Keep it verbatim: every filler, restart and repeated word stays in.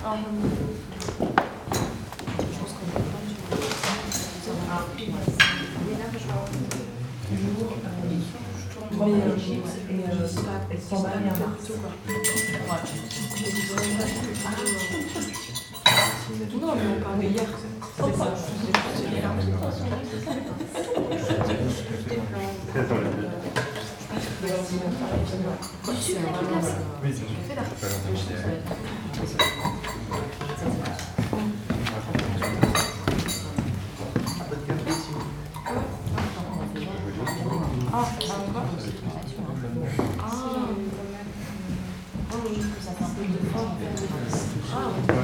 Mais sans barrière. Non, mais on parlait hier. C'est ça. Oui, c'est Ah, encore. Ah, ça fait un peu de fort. Ah,